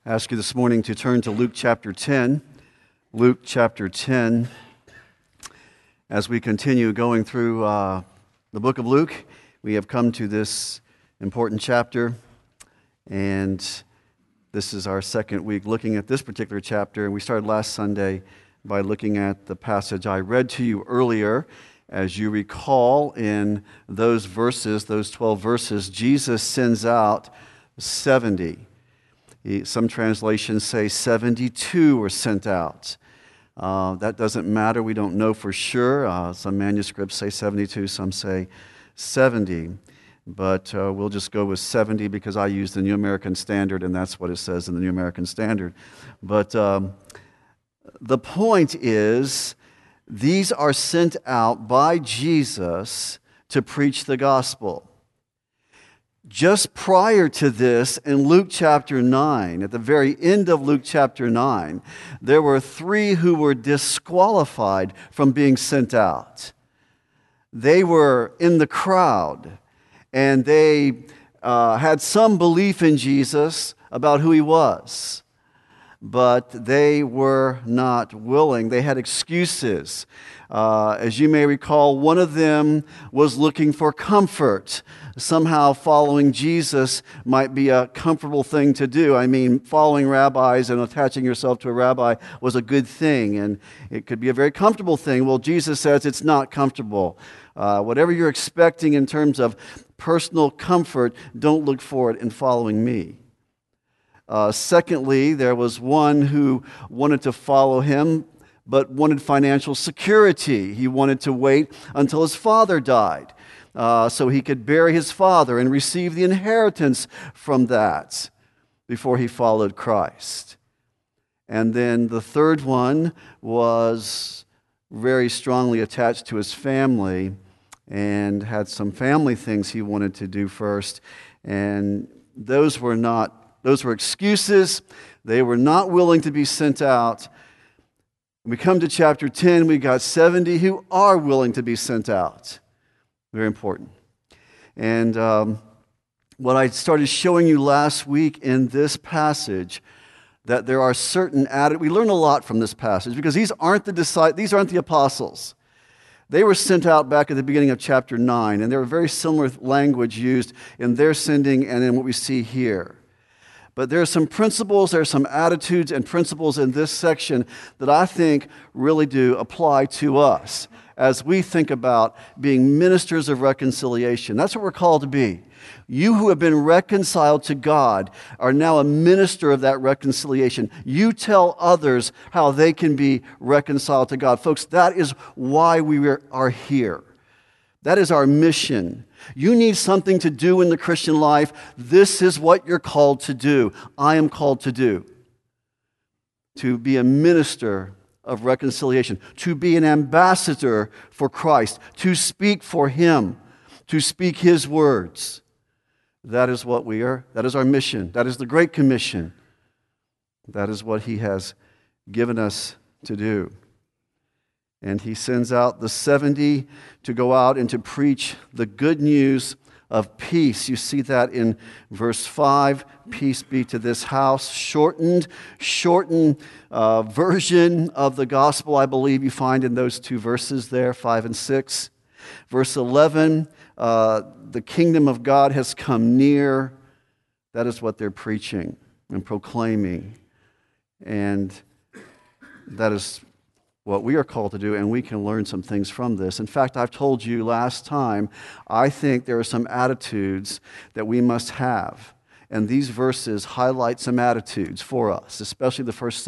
I ask you this morning to turn to Luke chapter 10. Luke chapter 10. As we continue going through the book of Luke, we have come to this important chapter, and this is our second week looking at this particular chapter. And we started last Sunday by looking at the passage I read to you earlier. As you recall, in those verses, those 12 verses, Jesus sends out 70. Some translations say 72 were sent out. That doesn't matter. We don't know for sure. Some manuscripts say 72, some say 70. But we'll just go with 70 because I use the New American Standard, and that's what it says in the New American Standard. But the point is, these are sent out by Jesus to preach the gospel. Just prior to this, in Luke chapter 9, at the very end of Luke chapter 9, there were 3 who were disqualified from being sent out. They were in the crowd, and they had some belief in Jesus about who he was, but they were not willing. They had excuses. As you may recall, one of them was looking for comfort. Somehow following Jesus might be a comfortable thing to do. I mean, following rabbis and attaching yourself to a rabbi was a good thing, and it could be a very comfortable thing. Well, Jesus says it's not comfortable. Whatever you're expecting in terms of personal comfort, don't look for it in following me. Secondly, there was one who wanted to follow him, but wanted financial security. He wanted to wait until his father died, so he could bury his father and receive the inheritance from that before he followed Christ. And then the third one was very strongly attached to his family and had some family things he wanted to do first. And those were excuses. They were not willing to be sent out. When we come to chapter 10, we got 70 who are willing to be sent out. Very important. And what I started showing you last week in this passage, that there are certain we learn a lot from this passage because these aren't the apostles. They were sent out back at the beginning of chapter 9, and there were very similar language used in their sending and in what we see here. But there are some principles, there are some attitudes and principles in this section that I think really do apply to us as we think about being ministers of reconciliation. That's what we're called to be. You who have been reconciled to God are now a minister of that reconciliation. You tell others how they can be reconciled to God. Folks, that is why we are here. That is our mission. You need something to do in the Christian life. This is what you're called to do. I am called to do. To be a minister of reconciliation. To be an ambassador for Christ. To speak for Him. To speak His words. That is what we are. That is our mission. That is the Great Commission. That is what He has given us to do. And He sends out the 70 to go out and to preach the good news of peace. You see that in verse 5. Peace be to this house. Shortened version of the gospel, I believe you find in those 2 verses there, 5 and 6. Verse 11, the kingdom of God has come near. That is what they're preaching and proclaiming. And that is what we are called to do, and we can learn some things from this. In fact, I've told you last time, I think there are some attitudes that we must have. And these verses highlight some attitudes for us, especially the first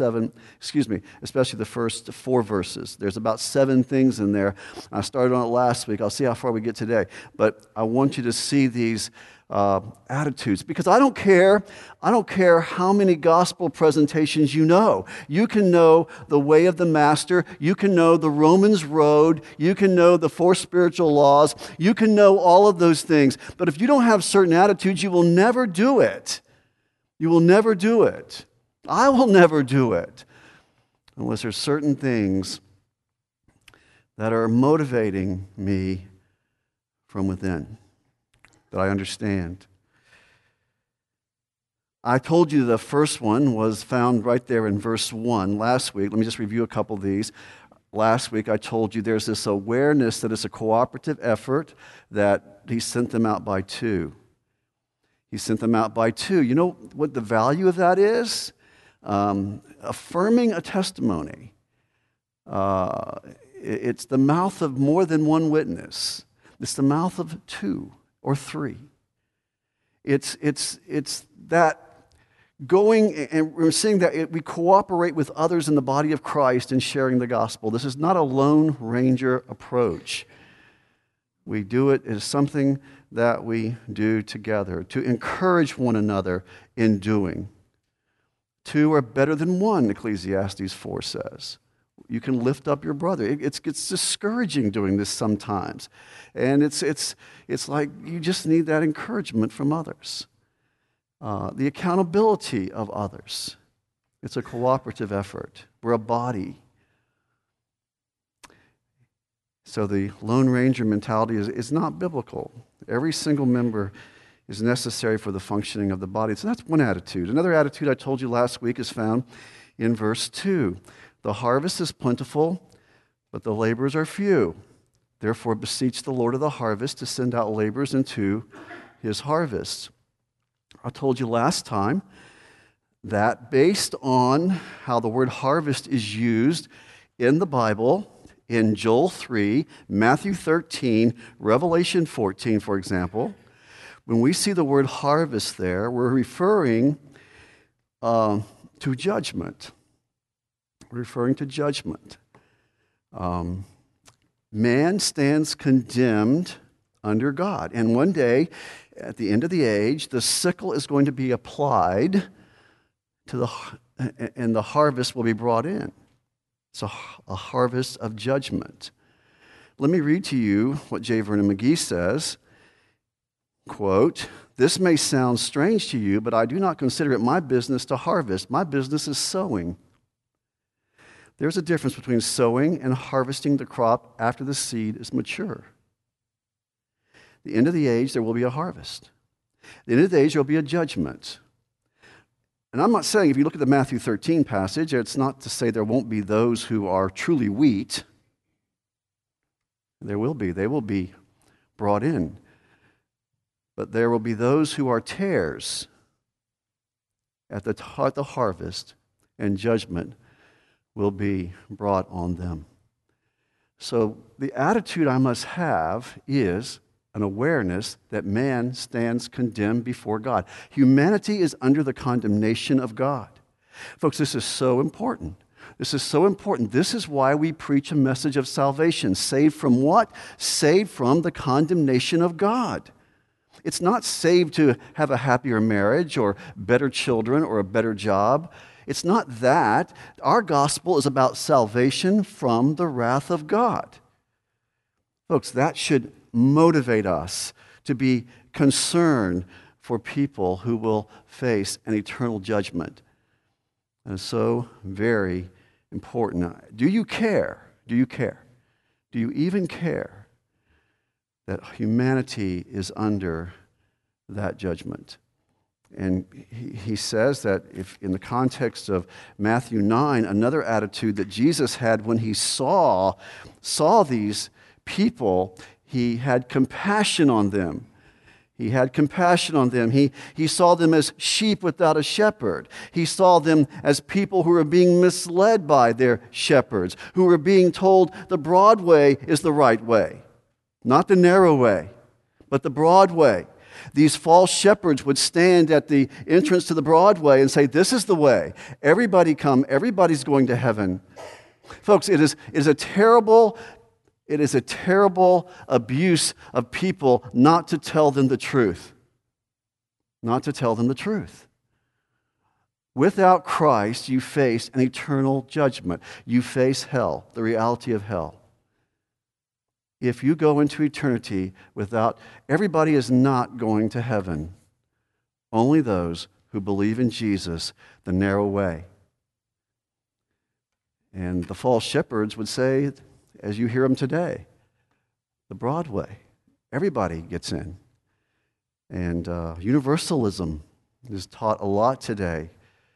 4 verses. There's about 7 things in there. I started on it last week. I'll see how far we get today. But I want you to see these attitudes, because I don't care how many gospel presentations you know. You can know the way of the master. You can know the Romans road. You can know the 4 spiritual laws. You can know all of those things. But if you don't have certain attitudes, you will never do it. You will never do it. I will never do it unless there's certain things that are motivating me from within, that I understand. I told you the first one was found right there in verse 1 last week. Let me just review a couple of these. Last week I told you there's this awareness that it's a cooperative effort, that he sent them out by two. He sent them out by two. You know what the value of that is? Affirming a testimony. It's the mouth of more than one witness. It's the mouth of two or three. It's that going, and we're seeing that we cooperate with others in the body of Christ in sharing the gospel. This is not a Lone Ranger approach. We do it as something that we do together to encourage one another in doing. Two are better than one, Ecclesiastes 4 says. You can lift up your brother. It's discouraging doing this sometimes. And it's like you just need that encouragement from others. The accountability of others. It's a cooperative effort. We're a body. So the Lone Ranger mentality is not biblical. Every single member is necessary for the functioning of the body. So that's one attitude. Another attitude I told you last week is found in verse 2. The harvest is plentiful, but the laborers are few. Therefore beseech the Lord of the harvest to send out laborers into his harvest. I told you last time that based on how the word harvest is used in the Bible, in Joel 3, Matthew 13, Revelation 14, for example, when we see the word harvest there, we're referring to judgment. We're referring to judgment. Man stands condemned under God. And one day, at the end of the age, the sickle is going to be applied to and the harvest will be brought in. It's a harvest of judgment. Let me read to you what J. Vernon McGee says. Quote, "This may sound strange to you, but I do not consider it my business to harvest. My business is sowing. There's a difference between sowing and harvesting the crop after the seed is mature. At the end of the age, there will be a harvest. At the end of the age, there will be a judgment." And I'm not saying, if you look at the Matthew 13 passage, it's not to say there won't be those who are truly wheat. There will be. They will be brought in. But there will be those who are tares at the harvest, and judgment will be brought on them. So the attitude I must have is an awareness that man stands condemned before God. Humanity is under the condemnation of God. Folks, this is so important. This is so important. This is why we preach a message of salvation. Saved from what? Saved from the condemnation of God. It's not saved to have a happier marriage or better children or a better job. It's not that. Our gospel is about salvation from the wrath of God. Folks, that should motivate us to be concerned for people who will face an eternal judgment. And it's so very important. Do you care? Do you care? Do you even care that humanity is under that judgment? And he says that if in the context of Matthew 9, another attitude that Jesus had when he saw these people, he had compassion on them. He had compassion on them. He saw them as sheep without a shepherd. He saw them as people who were being misled by their shepherds, who were being told the broad way is the right way, not the narrow way, but the broad way. These false shepherds would stand at the entrance to the broad way and say, "This is the way. Everybody come. Everybody's going to heaven." Folks, it is a terrible abuse of people not to tell them the truth. Not to tell them the truth. Without Christ, you face an eternal judgment. You face hell, the reality of hell. If you go into eternity without, everybody is not going to heaven. Only those who believe in Jesus, the narrow way. And the false shepherds would say, as you hear them today, the broad way. Everybody gets in. And universalism It is taught a lot today.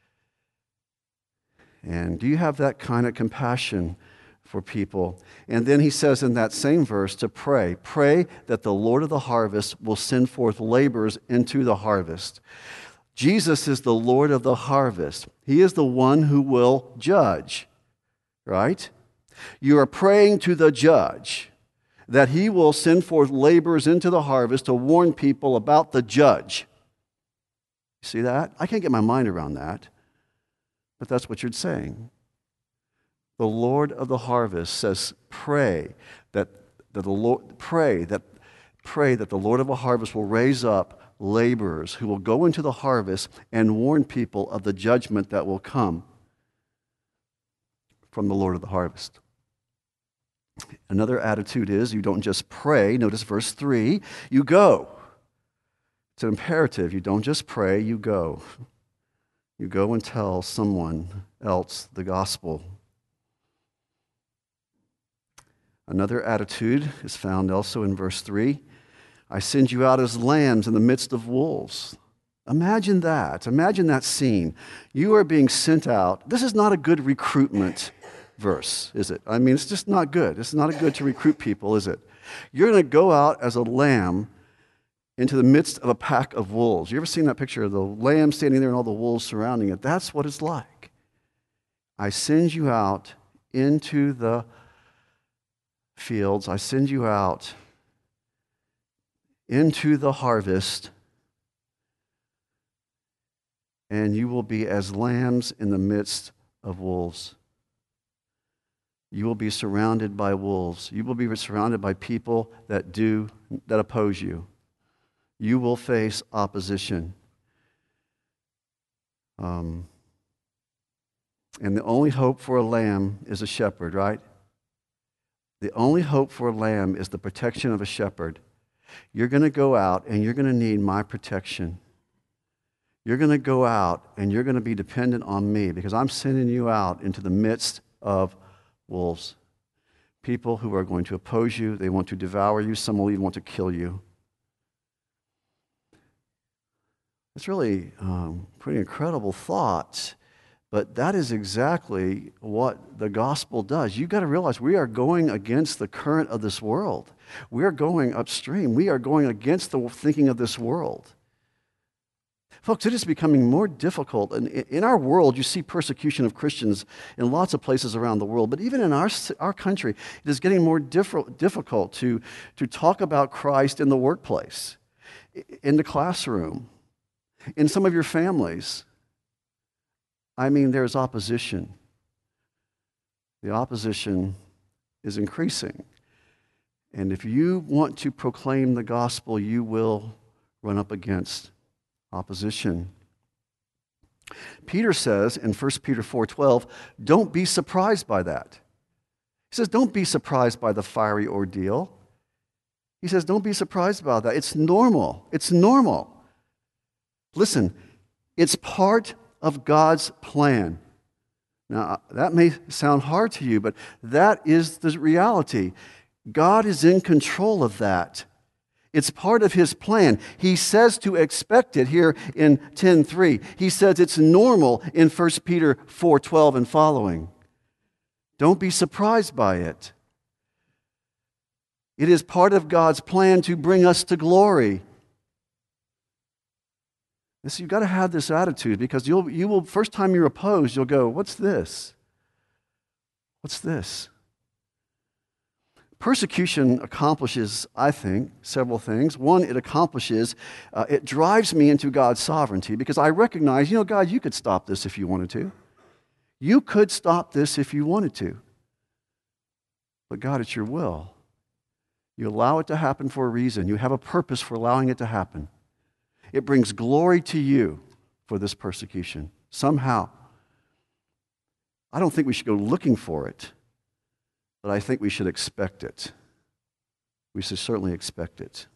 And do you have that kind of compassion for people? And then he says in that same verse to pray. Pray that the Lord of the harvest will send forth laborers into the harvest. Jesus is the Lord of the harvest. He is the one who will judge, right? You are praying to the judge that he will send forth laborers into the harvest to warn people about the judge. You see that? I can't get my mind around that, but that's what you're saying. The Lord of the harvest says, pray that the Lord of the harvest will raise up laborers who will go into the harvest and warn people of the judgment that will come from the Lord of the harvest. Another attitude is you don't just pray. Notice verse 3, you go. It's an imperative. You don't just pray, you go. You go and tell someone else the gospel. Another attitude is found also in verse 3. I send you out as lambs in the midst of wolves. Imagine that. Imagine that scene. You are being sent out. This is not a good recruitment verse, is it? I mean, it's just not good. It's not good to recruit people, is it? You're going to go out as a lamb into the midst of a pack of wolves. You ever seen that picture of the lamb standing there and all the wolves surrounding it? That's what it's like. I send you out into the fields. I send you out into the harvest, and you will be as lambs in the midst of wolves. You will be surrounded by wolves. You will be surrounded by people that oppose you. You will face opposition. And the only hope for a lamb is a shepherd, right? The only hope for a lamb is the protection of a shepherd. You're going to go out and you're going to need my protection. You're going to go out and you're going to be dependent on me because I'm sending you out into the midst of wolves. People who are going to oppose you. They want to devour you. Some will even want to kill you. It's really pretty incredible thought, but that is exactly what the gospel does. You've got to realize we are going against the current of this world. We are going upstream. We are going against the thinking of this world. Folks, it is becoming more difficult. And in our world, you see persecution of Christians in lots of places around the world. But even in our country, it is getting more difficult to talk about Christ in the workplace, in the classroom, in some of your families. I mean, there's opposition. The opposition is increasing. And if you want to proclaim the gospel, you will run up against opposition. Peter says in 1 Peter 4:12, don't be surprised by that. He says, don't be surprised by the fiery ordeal. He says, don't be surprised about that. It's normal. It's normal. Listen, it's part of God's plan. Now, that may sound hard to you, but that is the reality. God is in control of that. It's part of his plan. He says to expect it here in 10:3. He says it's normal in 1 Peter 4:12 and following. Don't be surprised by it. It is part of God's plan to bring us to glory. And so you've got to have this attitude because you will, first time you're opposed, you'll go, what's this? What's this? Persecution accomplishes, I think, several things. One, it drives me into God's sovereignty because I recognize, God, you could stop this if you wanted to. You could stop this if you wanted to. But God, it's your will. You allow it to happen for a reason. You have a purpose for allowing it to happen. It brings glory to you for this persecution. Somehow. I don't think we should go looking for it, but I think we should expect it. We should certainly expect it.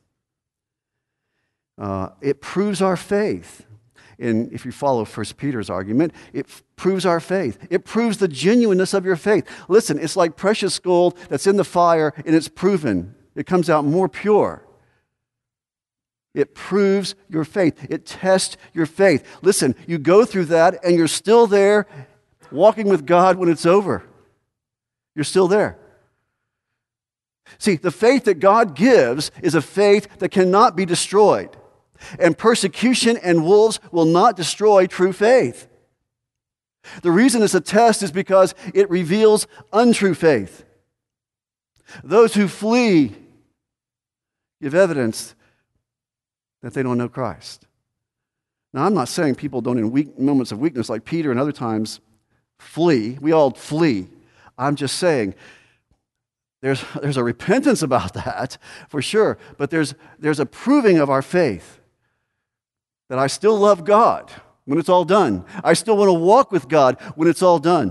It proves our faith. And if you follow 1 Peter's argument, it proves our faith. It proves the genuineness of your faith. Listen, it's like precious gold that's in the fire and it's proven. It comes out more pure. It proves your faith. It tests your faith. Listen, you go through that and you're still there walking with God when it's over. You're still there. See, the faith that God gives is a faith that cannot be destroyed. And persecution and wolves will not destroy true faith. The reason it's a test is because it reveals untrue faith. Those who flee give evidence that they don't know Christ. Now, I'm not saying people don't in moments of weakness like Peter and other times flee. We all flee. I'm just saying there's a repentance about that for sure, but there's a proving of our faith that I still love God when it's all done. I still want to walk with God when it's all done.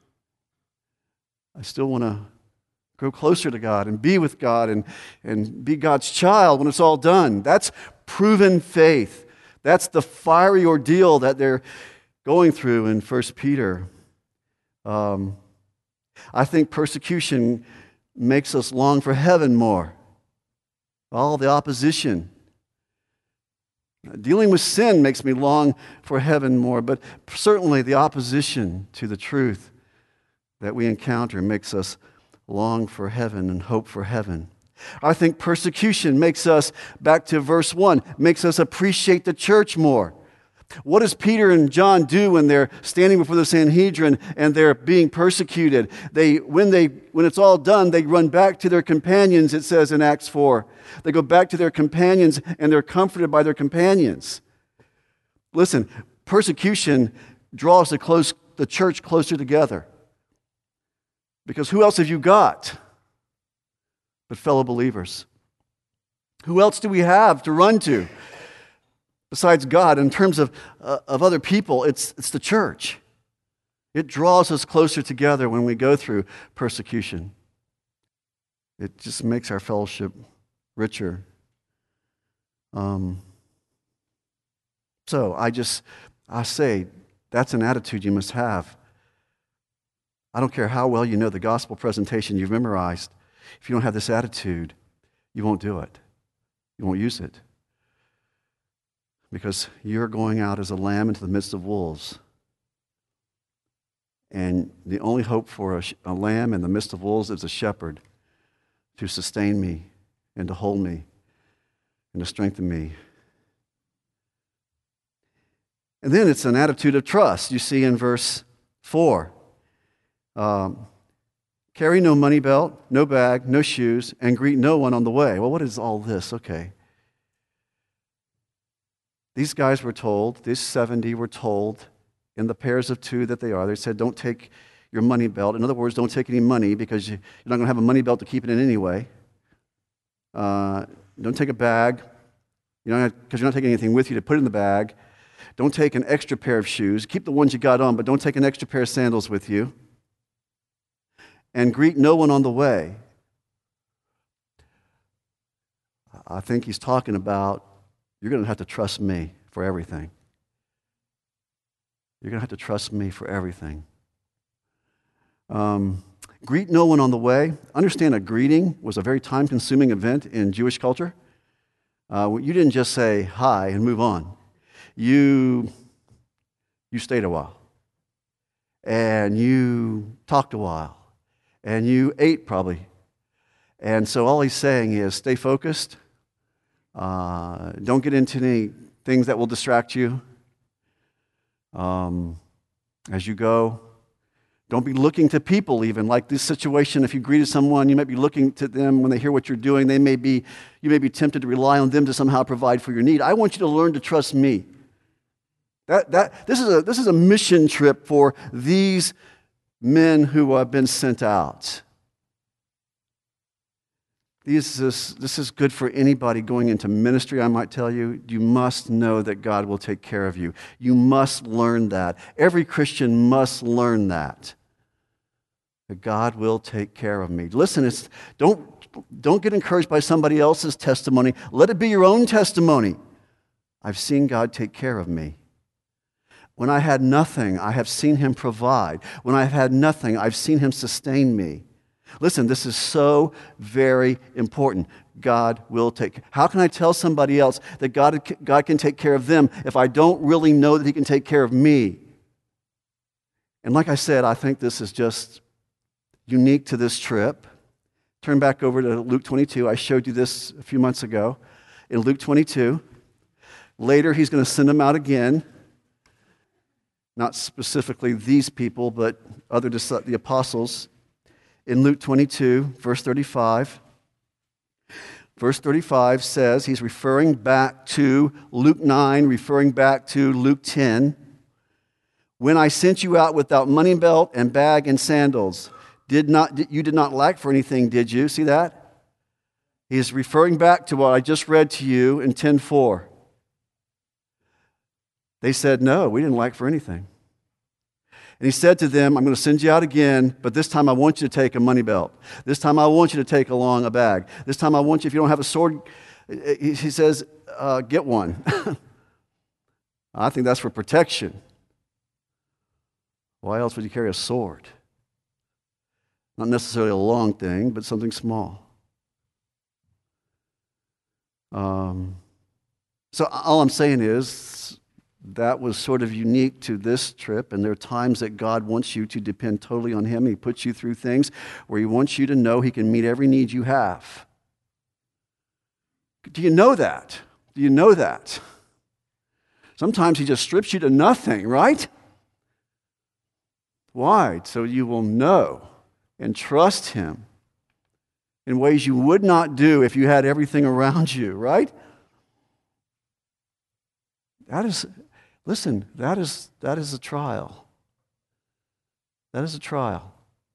I still want to grow closer to God and be with God and be God's child when it's all done. That's proven faith. That's the fiery ordeal that they're going through in 1 Peter. I think persecution makes us long for heaven more. All the opposition. Dealing with sin makes me long for heaven more, but certainly the opposition to the truth that we encounter makes us long for heaven and hope for heaven. I think persecution makes us, back to verse 1, makes us appreciate the church more. What does Peter and John do when they're standing before the Sanhedrin and they're being persecuted? When it's all done, they run back to their companions, it says in Acts 4. They go back to their companions and they're comforted by their companions. Listen, persecution draws the church closer together. Because who else have you got but fellow believers? Who else do we have to run to besides God in terms of other people? It's the church. It draws us closer together when we go through persecution. It just makes our fellowship richer. So I say that's an attitude you must have. I don't care how well you know the gospel presentation you've memorized. If you don't have this attitude, you won't do it. You won't use it. Because you're going out as a lamb into the midst of wolves. And the only hope for a lamb in the midst of wolves is a shepherd to sustain me and to hold me and to strengthen me. And then it's an attitude of trust. You see in verse 4. Carry no money belt, no bag, no shoes, and greet no one on the way. Well, what is all this? Okay. These guys were told, these 70 were told in the pairs of two that they are. They said, don't take your money belt. In other words, don't take any money because you're not going to have a money belt to keep it in anyway. Don't take a bag because you're not taking anything with you to put in the bag. Don't take an extra pair of shoes. Keep the ones you got on, but don't take an extra pair of sandals with you. And greet no one on the way. I think he's talking about you're going to have to trust me for everything. You're going to have to trust me for everything. Greet no one on the way. Understand a greeting was a very time-consuming event in Jewish culture. You didn't just say hi and move on. You stayed a while. And you talked a while. And you ate probably. And so all he's saying is stay focused. Don't get into any things that will distract you as you go. Don't be looking to people even. Like this situation, if you greeted someone, you might be looking to them when they hear what you're doing. You may be tempted to rely on them to somehow provide for your need. I want you to learn to trust me. This is a mission trip for these men who have been sent out. This is good for anybody going into ministry, I might tell you. You must know that God will take care of you. You must learn that. Every Christian must learn that God will take care of me. Listen, don't get encouraged by somebody else's testimony. Let it be your own testimony. I've seen God take care of me. When I had nothing, I have seen him provide. When I've had nothing, I've seen him sustain me. Listen, this is so very important. God will take. How can I tell somebody else that God can take care of them if I don't really know that He can take care of me? And like I said, I think this is just unique to this trip. Turn back over to Luke 22. I showed you this a few months ago. In Luke 22, later He's going to send them out again. Not specifically these people, but the apostles. In Luke 22, verse 35, verse 35 says, He's referring back to Luke 9, referring back to Luke 10. When I sent you out without money belt and bag and sandals, you did not lack for anything, did you? See that? He's referring back to what I just read to you in 10:4. They said, no, we didn't lack for anything. And He said to them, I'm going to send you out again, but this time I want you to take a money belt. This time I want you to take along a bag. This time I want you, if you don't have a sword, He says, get one. I think that's for protection. Why else would you carry a sword? Not necessarily a long thing, but something small. So all I'm saying is that was sort of unique to this trip, and there are times that God wants you to depend totally on Him. He puts you through things where He wants you to know He can meet every need you have. Do you know that? Do you know that? Sometimes He just strips you to nothing, right? Why? So you will know and trust Him in ways you would not do if you had everything around you, right? That is a trial. That is a trial.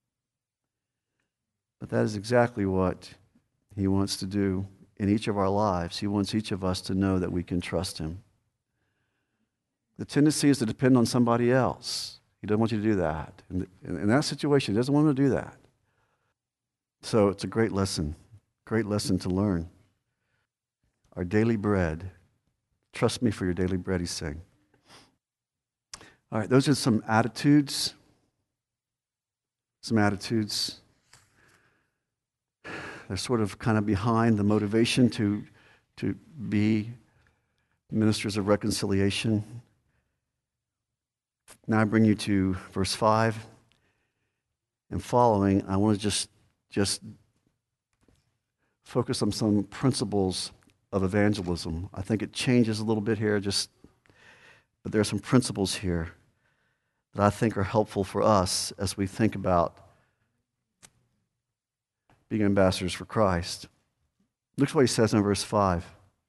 But that is exactly what He wants to do in each of our lives. He wants each of us to know that we can trust Him. The tendency is to depend on somebody else. He doesn't want you to do that. In that situation, He doesn't want you to do that. So it's a great lesson to learn. Our daily bread. Trust me for your daily bread, He's saying. All right, those are some attitudes. They're sort of kind of behind the motivation to be ministers of reconciliation. Now I bring you to verse 5 and following. I want to just focus on some principles of evangelism. I think it changes a little bit here, but there are some principles here that I think are helpful for us as we think about being ambassadors for Christ. Look at what He says in verse 5.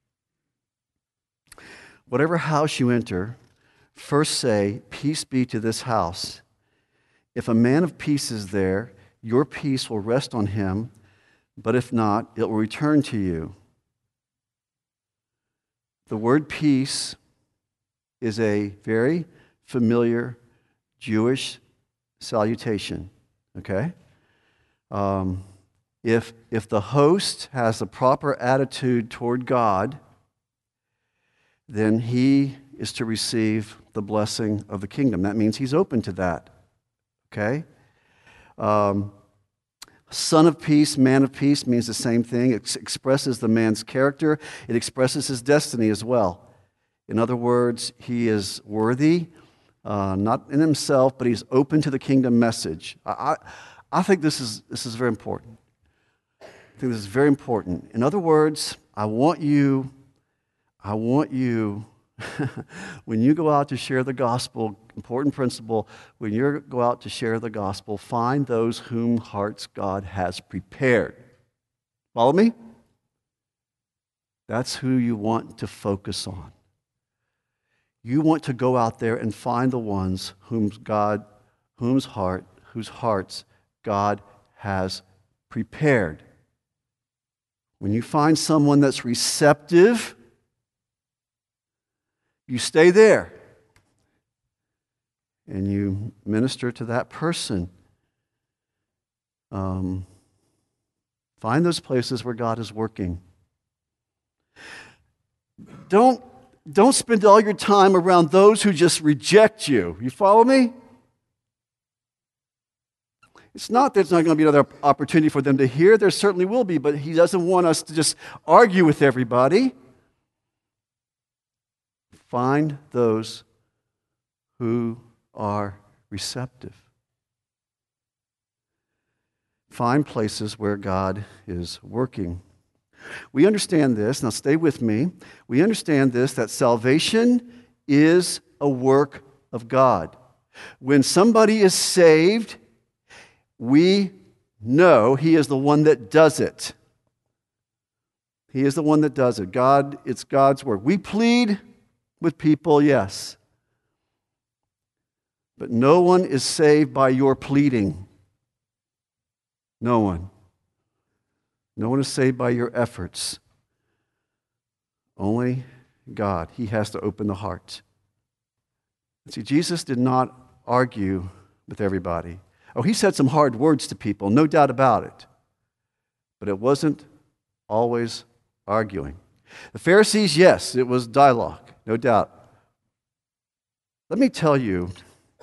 Whatever house you enter, first say, peace be to this house. If a man of peace is there, your peace will rest on him, but if not, it will return to you. The word peace is a very familiar Jewish salutation, okay? If the host has a proper attitude toward God, then he is to receive the blessing of the kingdom. That means he's open to that, okay? Son of peace, man of peace means the same thing. It expresses the man's character. It expresses his destiny as well. In other words, he is worthy, not in himself, but he's open to the kingdom message. I think this is very important. I think this is very important. In other words, I want you, when you go out to share the gospel, important principle, when you go out to share the gospel, find those whom hearts God has prepared. Follow me? That's who you want to focus on. You want to go out there and find the ones whose hearts God has prepared. When you find someone that's receptive, you stay there and you minister to that person. Find those places where God is working. Don't spend all your time around those who just reject you. You follow me? It's not that there's not going to be another opportunity for them to hear. There certainly will be, but he doesn't want us to just argue with everybody. Find those who are receptive. Find places where God is working. We understand this. Now stay with me. We understand this, that salvation is a work of God. When somebody is saved, we know He is the one that does it. He is the one that does it. It's God's work. We plead with people, yes. But no one is saved by your pleading. No one. No one is saved by your efforts. Only God. He has to open the heart. See, Jesus did not argue with everybody. Oh, he said some hard words to people, no doubt about it. But it wasn't always arguing. The Pharisees, yes, it was dialogue, no doubt. Let me tell you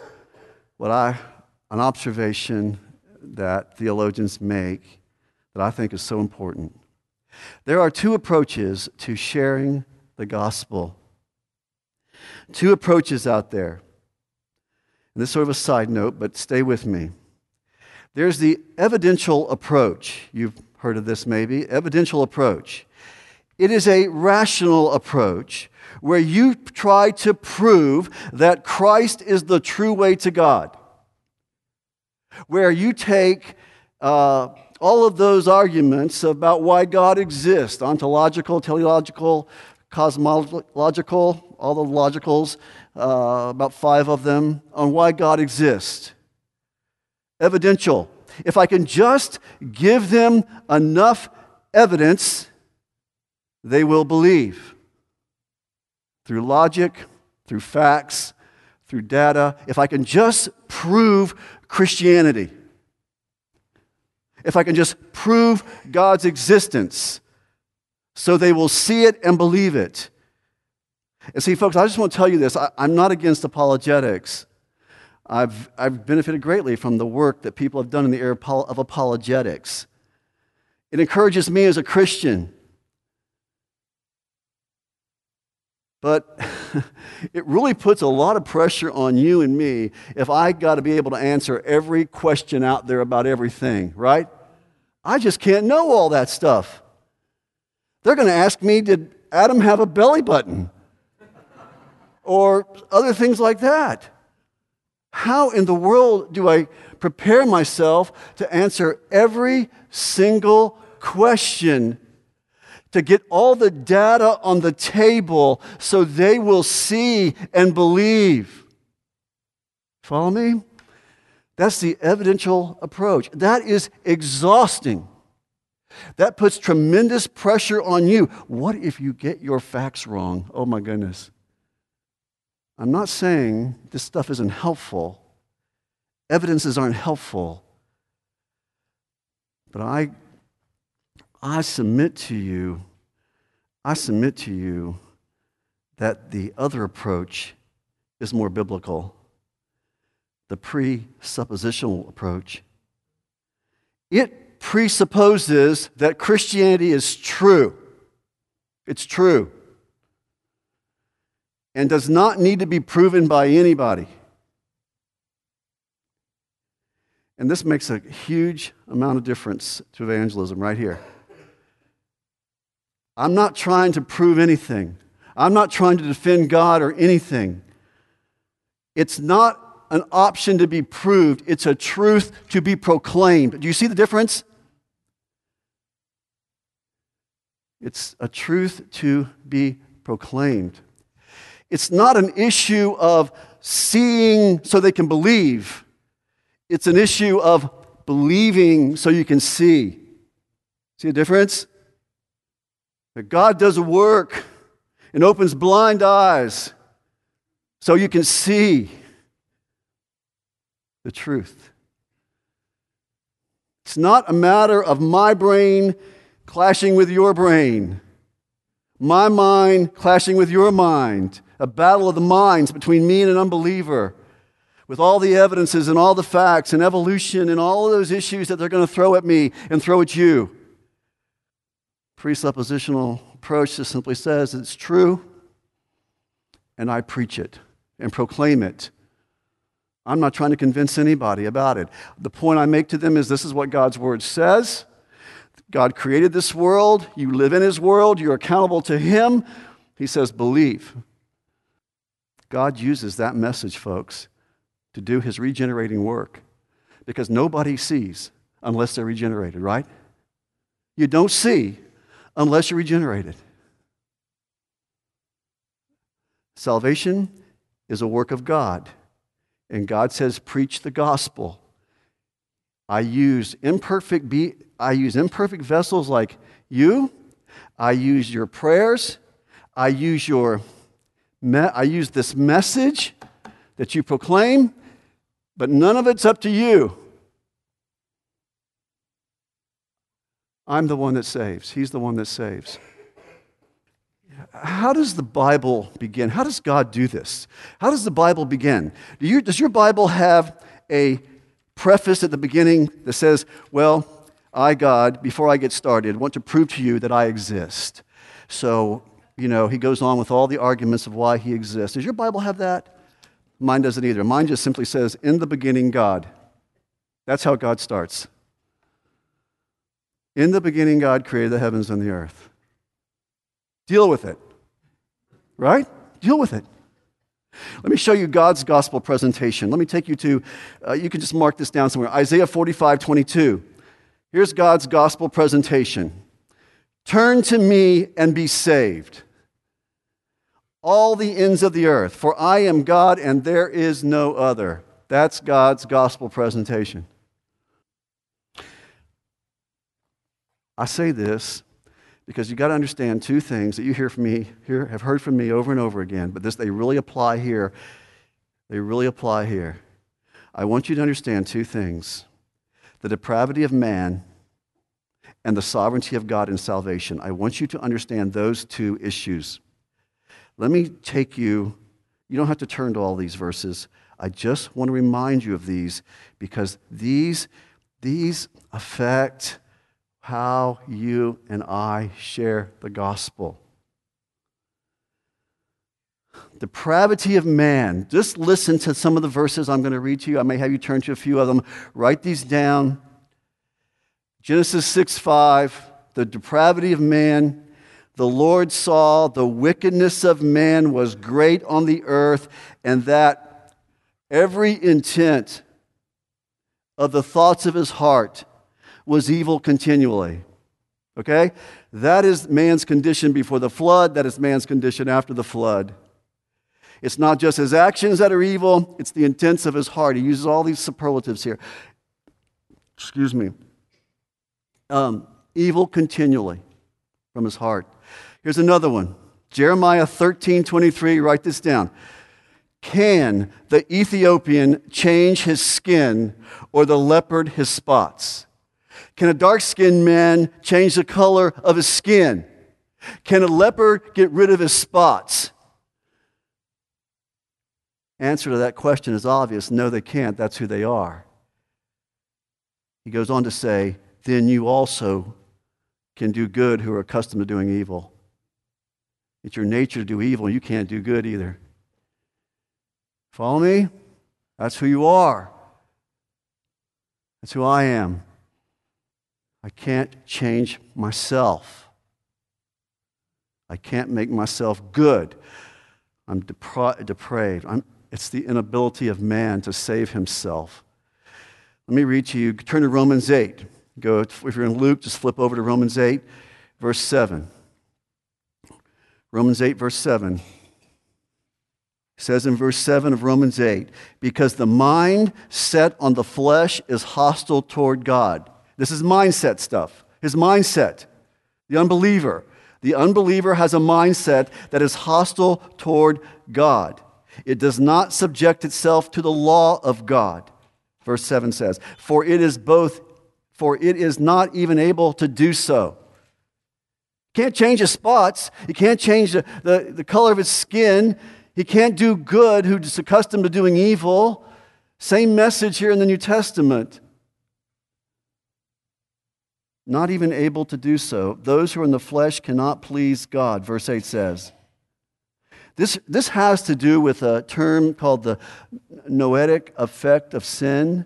an observation that theologians make that I think is so important. There are two approaches to sharing the gospel. Two approaches out there. And this is sort of a side note, but stay with me. There's the evidential approach. You've heard of this maybe. Evidential approach. It is a rational approach where you try to prove that Christ is the true way to God. Where you take all of those arguments about why God exists, ontological, teleological, cosmological, all the logicals, about 5 of them, on why God exists. Evidential. If I can just give them enough evidence, they will believe. Through logic, through facts, through data. If I can just prove Christianity. If I can just prove God's existence, so they will see it and believe it. And see, folks, I just want to tell you this. I'm not against apologetics. I've benefited greatly from the work that people have done in the area of apologetics. It encourages me as a Christian. But it really puts a lot of pressure on you and me if I got to be able to answer every question out there about everything, right? I just can't know all that stuff. They're going to ask me, did Adam have a belly button? Or other things like that. How in the world do I prepare myself to answer every single question, to get all the data on the table so they will see and believe? Follow me? That's the evidential approach. That is exhausting. That puts tremendous pressure on you. What if you get your facts wrong? Oh my goodness. I'm not saying this stuff isn't helpful. Evidences aren't helpful. But I submit to you that the other approach is more biblical. The presuppositional approach. It presupposes that Christianity is true. It's true. And does not need to be proven by anybody. And this makes a huge amount of difference to evangelism right here. I'm not trying to prove anything. I'm not trying to defend God or anything. It's not an option to be proved. It's a truth to be proclaimed. Do you see the difference? It's a truth to be proclaimed. It's not an issue of seeing so they can believe. It's an issue of believing so you can see. See the difference? That God does a work and opens blind eyes so you can see the truth. It's not a matter of my brain clashing with your brain, my mind clashing with your mind, a battle of the minds between me and an unbeliever. with all the evidences and all the facts and evolution and all of those issues that they're going to throw at me and throw at you. Presuppositional approach just simply says it's true, and I preach it and proclaim it. I'm not trying to convince anybody about it. The point I make to them is this is what God's Word says. God created this world. You live in His world. You're accountable to Him. He says, believe. God uses that message, folks, to do His regenerating work because nobody sees unless they're regenerated, right? You don't see unless you're regenerated. Salvation is a work of God, and God says, preach the gospel. I use imperfect vessels like you. I use your prayers. I use this message that you proclaim, but none of it's up to you. I'm the one that saves. He's the one that saves. How does the Bible begin? How does God do this? How does the Bible begin? Does your Bible have a preface at the beginning that says, well, I, God, before I get started, want to prove to you that I exist? So, he goes on with all the arguments of why He exists. Does your Bible have that? Mine doesn't either. Mine just simply says, in the beginning, God. That's how God starts. In the beginning, God created the heavens and the earth. Deal with it. Right? Deal with it. Let me show you God's gospel presentation. Let me take you to, you can just mark this down somewhere, Isaiah 45:22. Here's God's gospel presentation. Turn to me and be saved, all the ends of the earth, for I am God and there is no other. That's God's gospel presentation. I say this because you've got to understand two things that you have heard from me over and over again, but they really apply here. They really apply here. I want you to understand two things: the depravity of man and the sovereignty of God in salvation. I want you to understand those two issues. Let me take you don't have to turn to all these verses. I just want to remind you of these because these affect how you and I share the gospel. Depravity of man. Just listen to some of the verses I'm going to read to you. I may have you turn to a few of them. Write these down. Genesis 6:5, the depravity of man. The Lord saw the wickedness of man was great on the earth, and that every intent of the thoughts of his heart was evil continually. Okay? That is man's condition before the flood. That is man's condition after the flood. It's not just his actions that are evil, it's the intents of his heart. He uses all these superlatives here. Excuse me. Evil continually from his heart. Here's another one. Jeremiah 13:23. Write this down. Can the Ethiopian change his skin or the leopard his spots? Can a dark-skinned man change the color of his skin? Can a leopard get rid of his spots? Answer to that question is obvious. No, they can't. That's who they are. He goes on to say, then you also can do good who are accustomed to doing evil. It's your nature to do evil. You can't do good either. Follow me? That's who you are. That's who I am. I can't change myself. I can't make myself good. I'm depraved. It's the inability of man to save himself. Let me read to you. Turn to Romans 8. If you're in Luke, just flip over to Romans 8, verse 7. Romans 8, verse 7. It says in verse 7 of Romans 8, because the mind set on the flesh is hostile toward God. This is mindset stuff. His mindset. The unbeliever. The unbeliever has a mindset that is hostile toward God. It does not subject itself to the law of God. Verse 7 says, for it is not even able to do so. He can't change his spots. He can't change the color of his skin. He can't do good who's accustomed to doing evil. Same message here in the New Testament. Not even able to do so. Those who are in the flesh cannot please God, verse 8 says. This has to do with a term called the noetic effect of sin.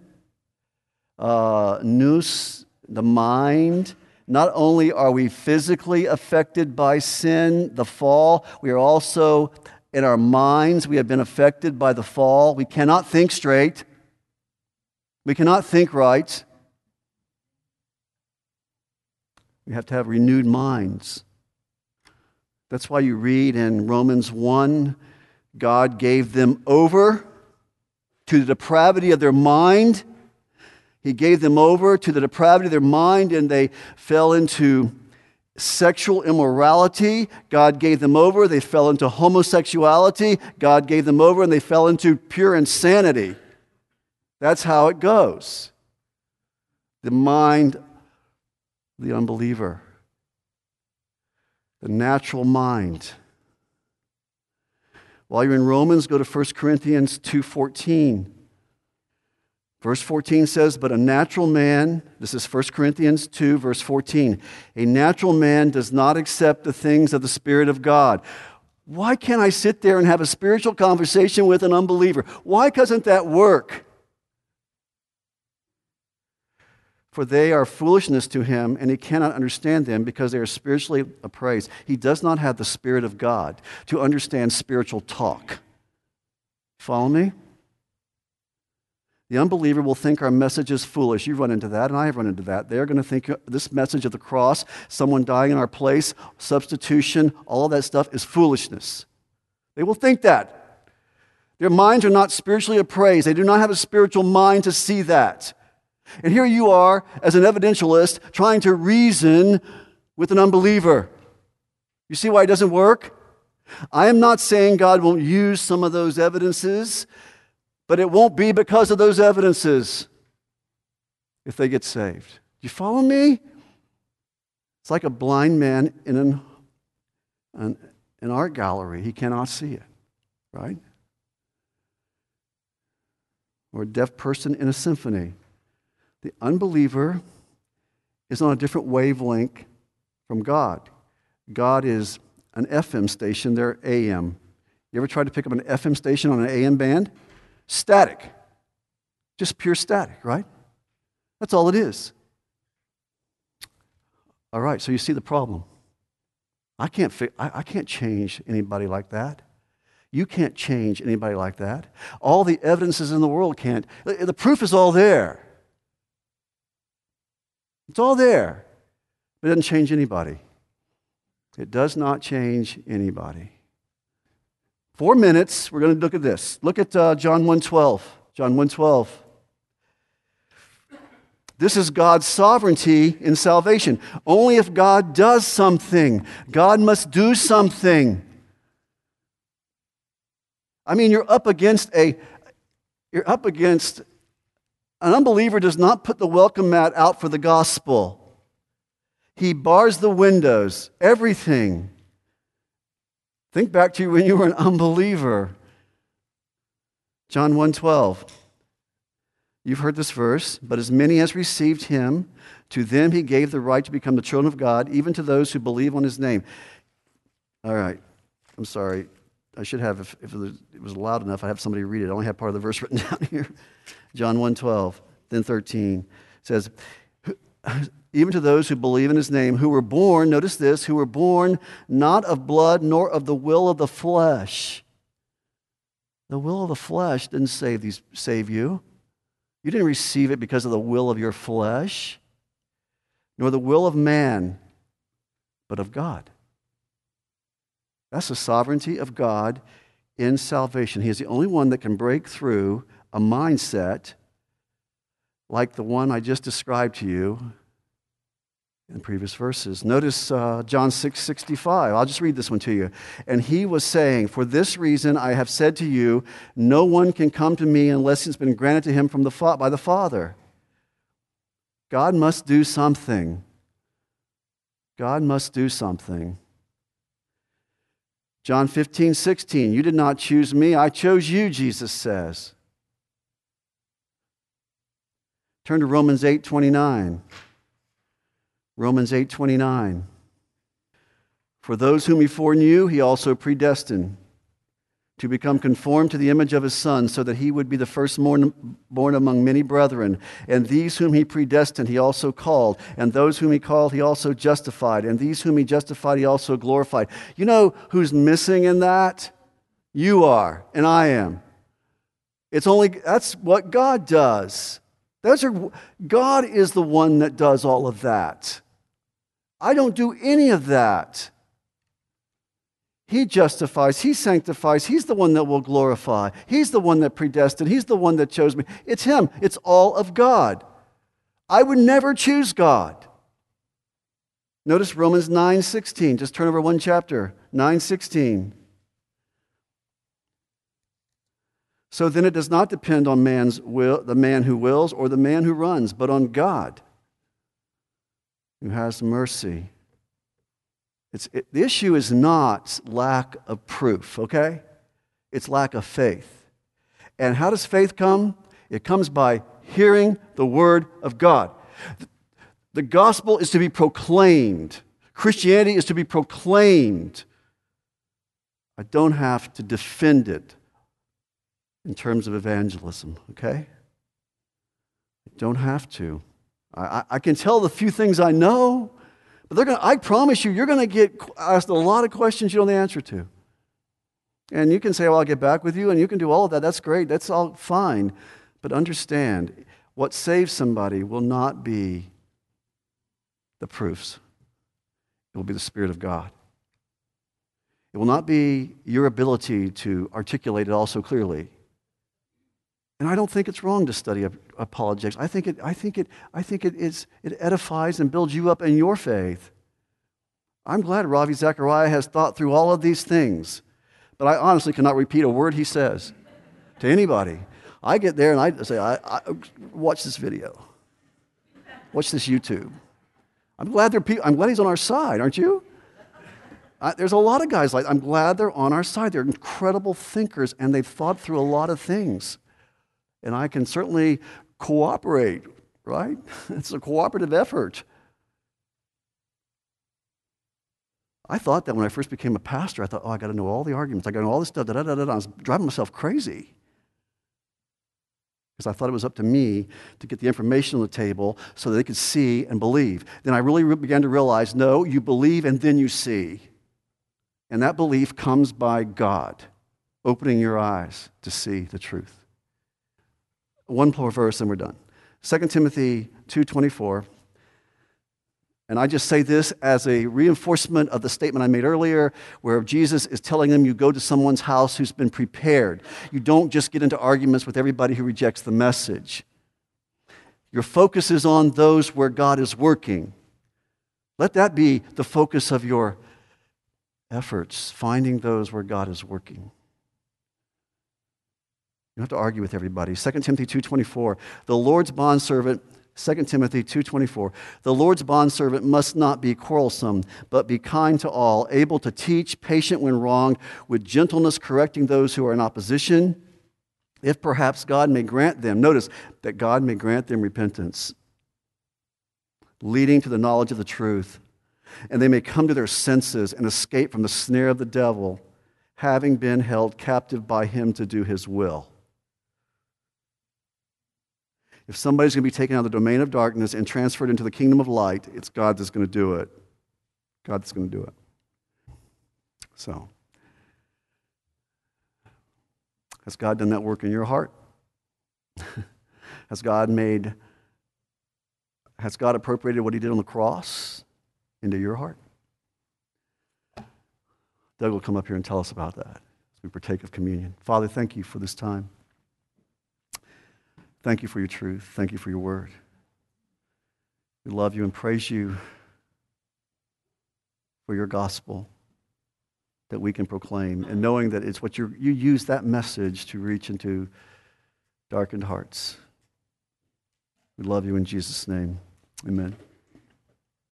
Nous, the mind. Not only are we physically affected by sin, the fall, we are also in our minds, we have been affected by the fall. We cannot think straight. We cannot think right. We have to have renewed minds. That's why you read in Romans 1, God gave them over to the depravity of their mind. He gave them over to the depravity of their mind, and they fell into sexual immorality. God gave them over. They fell into homosexuality. God gave them over, and they fell into pure insanity. That's how it goes. The mind of the unbeliever. The natural mind. While you're in Romans, go to 1 Corinthians 2:14. Verse 14 says, but a natural man, this is 1 Corinthians 2, verse 14, a natural man does not accept the things of the Spirit of God. Why can't I sit there and have a spiritual conversation with an unbeliever? Why doesn't that work? For they are foolishness to him, and he cannot understand them because they are spiritually appraised. He does not have the Spirit of God to understand spiritual talk. Follow me? The unbeliever will think our message is foolish. You've run into that, and I have run into that. They're going to think this message of the cross, someone dying in our place, substitution, all of that stuff is foolishness. They will think that. Their minds are not spiritually appraised. They do not have a spiritual mind to see that. And here you are, as an evidentialist, trying to reason with an unbeliever. You see why it doesn't work? I am not saying God won't use some of those evidences, but it won't be because of those evidences if they get saved. Do you follow me? It's like a blind man in an art gallery. He cannot see it, right? Or a deaf person in a symphony. The unbeliever is on a different wavelength from God. God is an FM station, they're AM. You ever tried to pick up an FM station on an AM band? Static. Just pure static, right? That's all it is. All right, so you see the problem. I can't change anybody like that. You can't change anybody like that. All the evidences in the world can't. The proof is all there. It's all there. But it doesn't change anybody. It does not change anybody. 4 minutes, we're going to look at this. Look at John 1:12. John 1:12. This is God's sovereignty in salvation. Only if God does something, God must do something. I mean, you're up against an unbeliever does not put the welcome mat out for the gospel. He bars the windows, everything. Think back to when you were an unbeliever. John 1:12. You've heard this verse. But as many as received him, to them he gave the right to become the children of God, even to those who believe on his name. All right. I'm sorry. I should have, if it was loud enough, I'd have somebody read it. I only have part of the verse written down here. John 1:12, then 13. It says, even to those who believe in his name, who were born, notice this, who were born not of blood, nor of the will of the flesh. The will of the flesh didn't save you. You didn't receive it because of the will of your flesh, nor the will of man, but of God. That's the sovereignty of God in salvation. He is the only one that can break through a mindset like the one I just described to you in previous verses. Notice John 6:65. I'll just read this one to you. And he was saying, for this reason I have said to you, no one can come to me unless it's been granted to him by the Father. God must do something. God must do something. John 15:16. You did not choose me, I chose you, Jesus says. Turn to Romans 8:29. Romans 8:29. For those whom he foreknew, he also predestined to become conformed to the image of his Son, so that he would be the firstborn among many brethren. And these whom he predestined, he also called. And those whom he called, he also justified. And these whom he justified, he also glorified. You know who's missing in that? You are, and I am. That's what God does. God is the one that does all of that. I don't do any of that. He justifies, he sanctifies, he's the one that will glorify. He's the one that predestined, he's the one that chose me. It's him. It's all of God. I would never choose God. Notice Romans 9:16. Just turn over one chapter. 9:16. So then it does not depend on man's will, the man who wills or the man who runs, but on God who has mercy. The issue is not lack of proof, okay? It's lack of faith. And how does faith come? It comes by hearing the word of God. The gospel is to be proclaimed. Christianity is to be proclaimed. I don't have to defend it in terms of evangelism, okay? I don't have to. I can tell the few things I know, but I promise you're going to get asked a lot of questions you don't know the answer to. And you can say, well, I'll get back with you, and you can do all of that. That's great. That's all fine. But understand, what saves somebody will not be the proofs. It will be the Spirit of God. It will not be your ability to articulate it all so clearly. And I don't think it's wrong to study apologetics. I think it edifies and builds you up in your faith. I'm glad Ravi Zachariah has thought through all of these things, but I honestly cannot repeat a word he says to anybody. I get there and I say, I watch this video, watch this YouTube. I'm glad he's on our side, aren't you? There's a lot of guys I'm glad they're on our side. They're incredible thinkers and they've thought through a lot of things. And I can certainly cooperate, right? It's a cooperative effort. I thought that when I first became a pastor, I thought, I got to know all the arguments. I got to know all this stuff. I was driving myself crazy because I thought it was up to me to get the information on the table so that they could see and believe. Then I really began to realize, no, you believe and then you see. And that belief comes by God opening your eyes to see the truth. One more verse and we're done. 2 Timothy 2:24. And I just say this as a reinforcement of the statement I made earlier, where Jesus is telling them you go to someone's house who's been prepared. You don't just get into arguments with everybody who rejects the message. Your focus is on those where God is working. Let that be the focus of your efforts, finding those where God is working. You don't have to argue with everybody. 2 Timothy 2:24, the Lord's bondservant, 2 Timothy 2:24, the Lord's bondservant must not be quarrelsome, but be kind to all, able to teach, patient when wronged, with gentleness correcting those who are in opposition, if perhaps God may grant them, notice, that God may grant them repentance, leading to the knowledge of the truth, and they may come to their senses and escape from the snare of the devil, having been held captive by him to do his will. If somebody's going to be taken out of the domain of darkness and transferred into the kingdom of light, it's God that's going to do it. God that's going to do it. So, has God done that work in your heart? Has God appropriated what he did on the cross into your heart? Doug will come up here and tell us about that as we partake of communion. Father, thank you for this time. Thank you for your truth. Thank you for your word. We love you and praise you for your gospel that we can proclaim, and knowing that it's what you use that message to reach into darkened hearts. We love you in Jesus' name. Amen.